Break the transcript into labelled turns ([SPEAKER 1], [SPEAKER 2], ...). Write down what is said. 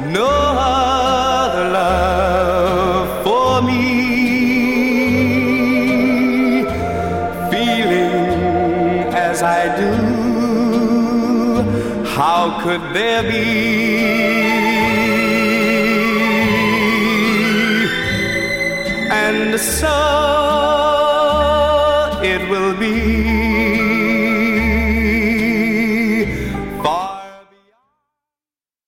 [SPEAKER 1] no other love for me. Feeling as I do, how could there be and so it will be